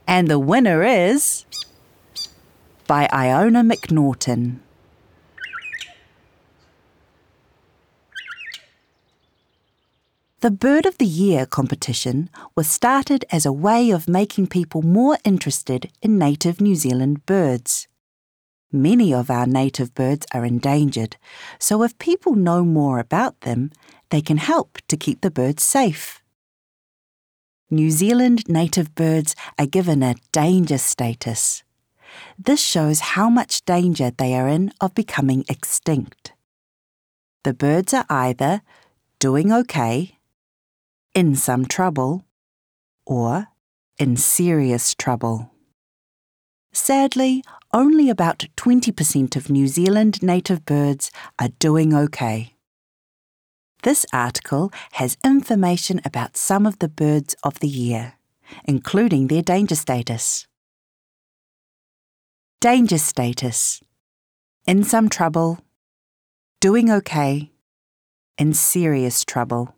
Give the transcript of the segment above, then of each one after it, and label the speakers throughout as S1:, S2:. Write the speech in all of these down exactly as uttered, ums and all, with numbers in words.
S1: And the winner is by Iona McNaughton. The Bird of the Year competition was started as a way of making people more interested in native New Zealand birds. Many of our native birds are endangered, so if people know more about them, they can help to keep the birds safe. New Zealand native birds are given a danger status. This shows how much danger they are in of becoming extinct. The birds are either doing okay, in some trouble, or in serious trouble. Sadly, only about twenty percent of New Zealand native birds are doing okay. This article has information about some of the birds of the year, including their danger status. Danger status: in some trouble, doing okay, in serious trouble.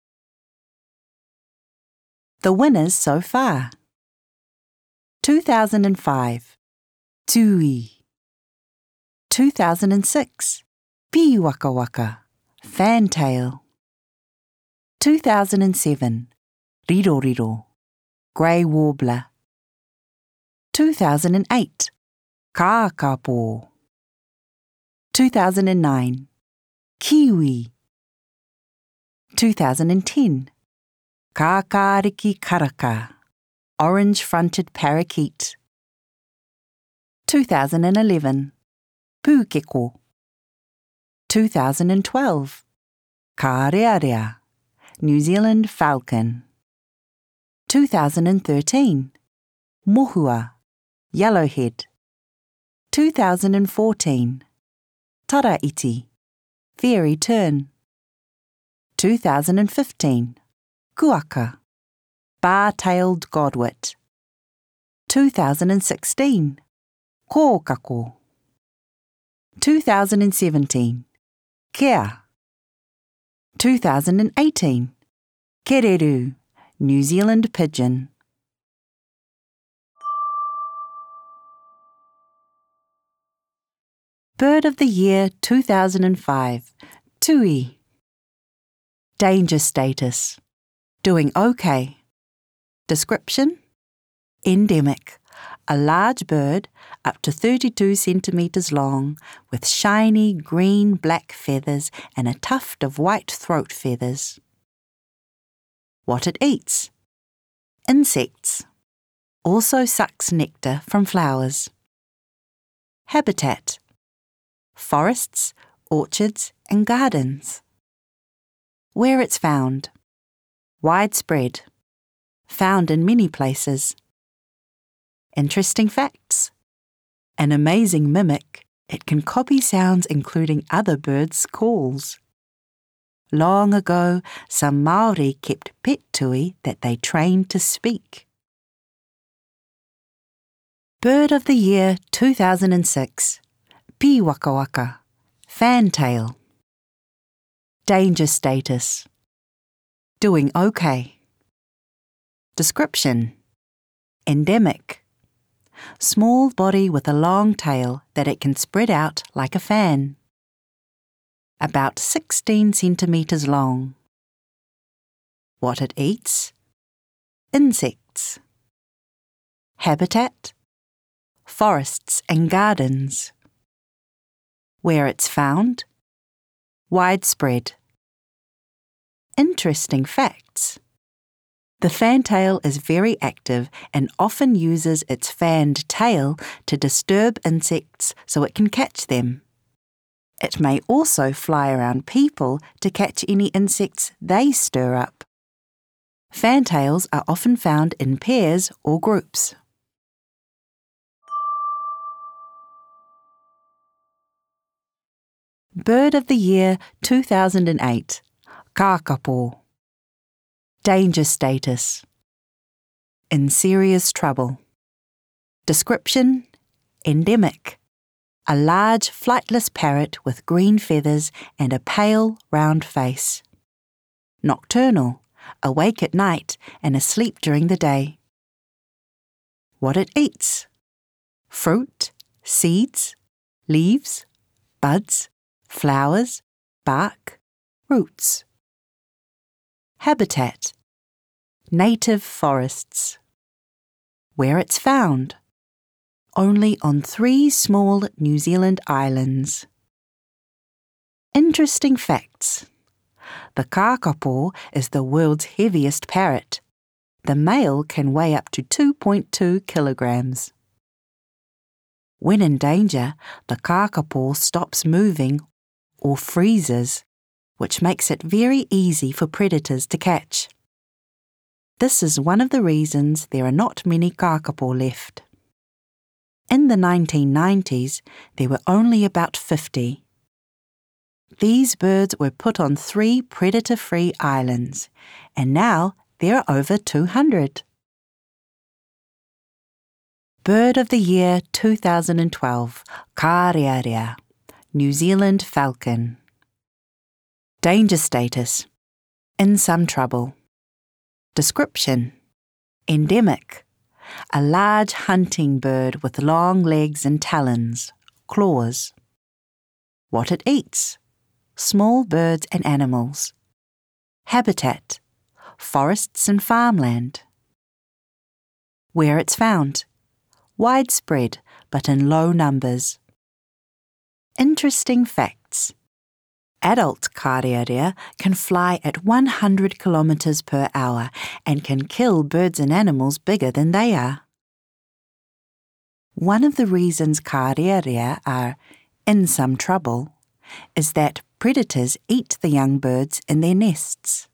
S1: The winners so far: two thousand five, Tui; two thousand six, Pi Waka Waka, Fantail; two thousand seven, Riro Riro, Grey Warbler; two thousand eight, Kākapo; two thousand nine, Kiwi; two thousand ten, Kākāriki Karaka, Orange-fronted parakeet; two thousand eleven, Pūkeko; two thousand twelve, Kārearea, New Zealand falcon; two thousand thirteen, Mohua, yellowhead; two thousand fourteen, Taraiti, fairy tern; two thousand fifteen, Kuaka, bar-tailed godwit; two thousand sixteen, Kōkako; two thousand seventeen, Kea; two thousand eighteen, Kereru, New Zealand pigeon. Bird of the Year two thousand five, Tui. Danger status: doing okay. Description: endemic, a large bird up to thirty-two centimetres long with shiny green-black feathers and a tuft of white throat feathers. What it eats: insects. Also sucks nectar from flowers. Habitat: forests, orchards and gardens. Where it's found: widespread, found in many places. Interesting facts: an amazing mimic, it can copy sounds including other birds' calls. Long ago, some Māori kept pet tui that they trained to speak. Bird of the Year two thousand six, Pi Waka Waka, Fantail. Danger status: doing okay. Description: endemic, small body with a long tail that it can spread out like a fan. About sixteen centimetres long. What it eats: insects. Habitat: forests and gardens. Where it's found: widespread. Interesting facts: the fantail is very active and often uses its fanned tail to disturb insects so it can catch them. It may also fly around people to catch any insects they stir up. Fantails are often found in pairs or groups. Bird of the Year two thousand eight, Kākapo. Danger status: in serious trouble. Description: endemic, a large flightless parrot with green feathers and a pale, round face. Nocturnal, awake at night and asleep during the day. what it eats: fruit, seeds, leaves, buds, flowers, bark, roots. Habitat: native forests. Where it's found: only on three small New Zealand islands. Interesting facts. The kakapo is the world's heaviest parrot. The male can weigh up to two point two kilograms. When in danger, the kakapo stops moving or freezes, which makes it very easy for predators to catch. This is one of the reasons there are not many kakapo left. In the nineteen nineties, there were only about fifty. These birds were put on three predator-free islands, and now there are over two hundred. Bird of the Year two thousand twelve, Kārearea, New Zealand falcon. Danger status: in some trouble. Description: endemic, a large hunting bird with long legs and talons, claws. What it eats: small birds and animals. Habitat: forests and farmland. Where it's found: widespread but in low numbers. Interesting facts. Adult Kārearea can fly at one hundred kilometres per hour and can kill birds and animals bigger than they are. One of the reasons Kārearea are in some trouble is that predators eat the young birds in their nests.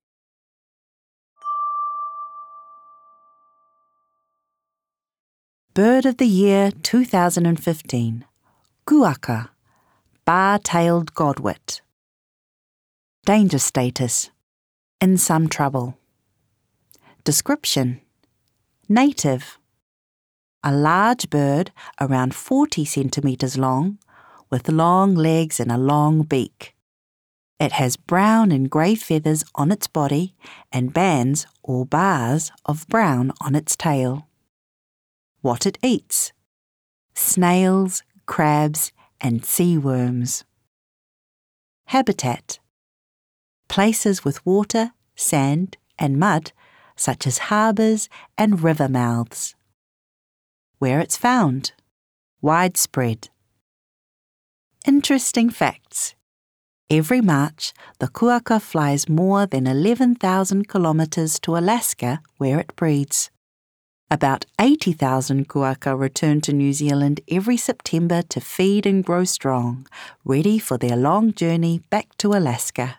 S1: Bird of the Year two thousand fifteen, Kuaka, bar-tailed godwit. Danger status: in some trouble. Description: native, a large bird around forty centimetres long, with long legs and a long beak. It has brown and grey feathers on its body and bands or bars of brown on its tail. What it eats: snails, crabs, and sea worms. Habitat: places with water, sand, and mud, such as harbours and river mouths. Where it's found: widespread. Interesting facts. Every March, the kuaka flies more than eleven thousand kilometres to Alaska, where it breeds. About eighty thousand kuaka return to New Zealand every September to feed and grow strong, ready for their long journey back to Alaska.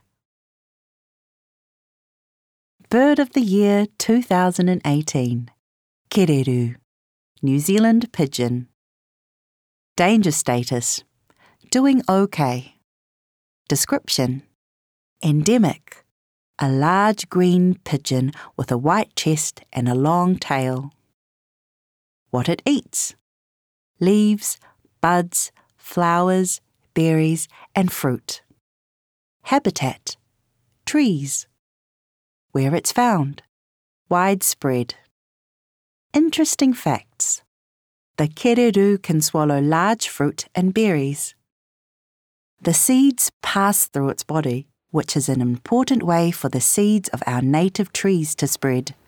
S1: Bird of the Year two thousand eighteen, Kereru, New Zealand pigeon. Danger status: doing okay. Description: endemic, a large green pigeon with a white chest and a long tail. What it eats: leaves, buds, flowers, berries, and fruit. Habitat: trees. Where it's found: widespread. Interesting facts. The kereru can swallow large fruit and berries. The seeds pass through its body, which is an important way for the seeds of our native trees to spread.